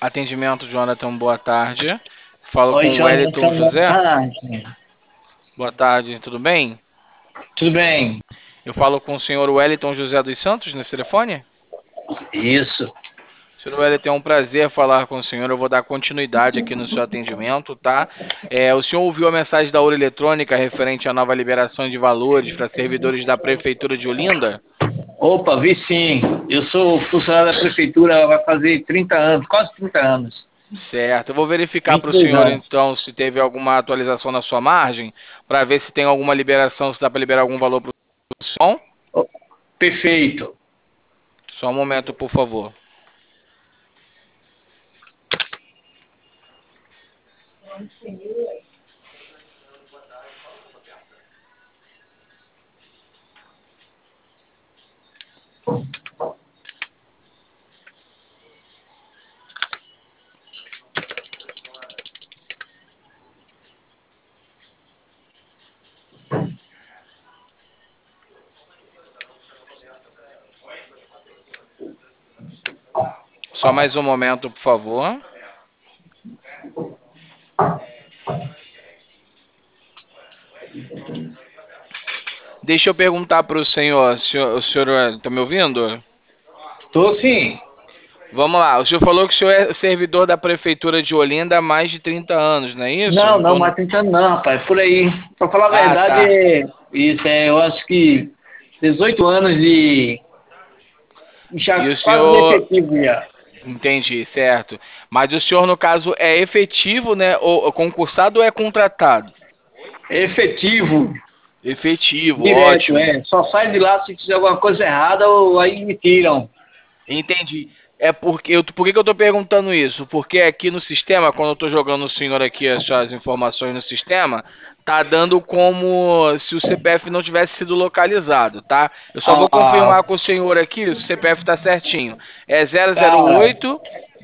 Atendimento, Jonathan, boa tarde. Falo Oi, com o Wellington Jonathan, boa José. tarde. Boa tarde, tudo bem? Tudo bem? Eu falo com o senhor Wellington José dos Santos nesse telefone? Isso. Senhor Wellington, é um prazer falar com o senhor. Eu vou dar continuidade aqui no seu atendimento, tá? O senhor ouviu a mensagem da Ouro Eletrônica referente à nova liberação de valores para servidores da Prefeitura de Olinda? Opa, vi sim. Eu sou funcionário da prefeitura, vai fazer 30 anos, quase 30 anos. Certo. Eu vou verificar para o 22 senhor, anos. então, se teve alguma atualização na sua margem, para ver se tem alguma liberação, se dá para liberar algum valor para o senhor. Oh, perfeito. Só um momento, por favor. Só mais um momento, por favor. Deixa eu perguntar para o senhor, o senhor está me ouvindo? Tô sim. Vamos lá, o senhor falou que o senhor é servidor da Prefeitura de Olinda há mais de 30 anos, não é isso? Não, Em não, torno... mas tentando não, rapaz. Por aí. Pra falar a Ah, verdade, tá. eu acho que 18 anos de já E o quase senhor... efetivo já. Entendi, certo. Mas o senhor, no caso, é efetivo, né? Ou concursado ou é contratado? Efetivo, Efetivo, direto, ótimo. é. Só sai de lá se fizer alguma coisa errada ou aí me tiram. Entendi. É porque por que que eu tô perguntando isso? Porque aqui no sistema, quando eu tô jogando o senhor aqui as suas informações no sistema, tá dando como se o CPF não tivesse sido localizado, tá? Eu só vou Ah, confirmar com o senhor aqui, se o CPF tá certinho. É cara, 008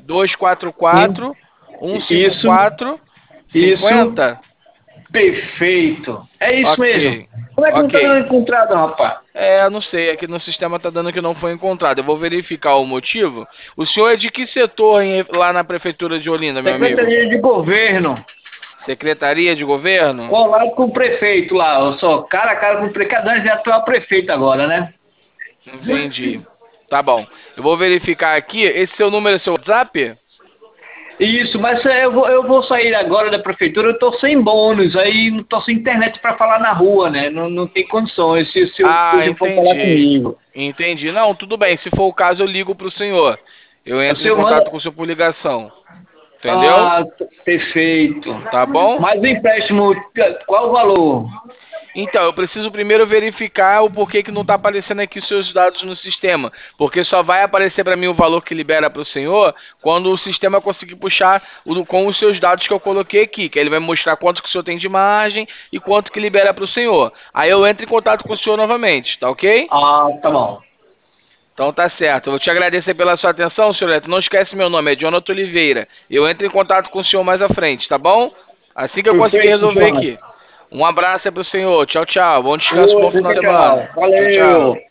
sim, 244 isso, 154 isso, 50. perfeito. É isso Ok. mesmo. Como é que não tá Ok. dando encontrado, rapaz? Não sei, aqui no sistema tá dando que não foi encontrado. Eu vou verificar o motivo. O senhor é de que setor lá na prefeitura de Olinda, meu amigo? Secretaria de Governo, Secretaria de Governo? colado com o prefeito lá. Eu sou cara a cara com o prefeito, cada ano é atual prefeito agora, né? Entendi. Tá bom. Eu vou verificar aqui. Esse seu número é seu WhatsApp? Isso, mas eu vou sair agora da prefeitura, eu tô sem bônus, aí não tô sem internet para falar na rua, né? Não, não tem condições se o Ah, senhor for falar entendi. comigo. Entendi. Não, tudo bem. Se for o caso, eu ligo pro senhor. Eu O entro em senhor manda. contato com o senhor por ligação. Entendeu? Ah, perfeito. Tá bom? Mas o empréstimo, qual o valor? Então, eu preciso primeiro verificar o porquê que não está aparecendo aqui os seus dados no sistema. Porque só vai aparecer para mim o valor que libera para o senhor quando o sistema conseguir puxar com os seus dados que eu coloquei aqui. Que ele vai mostrar quanto que o senhor tem de margem e quanto que libera para o senhor. Aí eu entro em contato com o senhor novamente, tá ok? Ah, tá bom. Então tá certo. Eu vou te agradecer pela sua atenção, senhor Neto. Não esquece meu nome, é Jonathan Oliveira. Eu entro em contato com o senhor mais à frente, tá bom? Assim que eu conseguir Perfeito, resolver Jonas. aqui. Um abraço aí pro senhor. Tchau, tchau. Bom descanso, bom Outro, final de tchau, tchau. semana. Tchau, Valeu. tchau.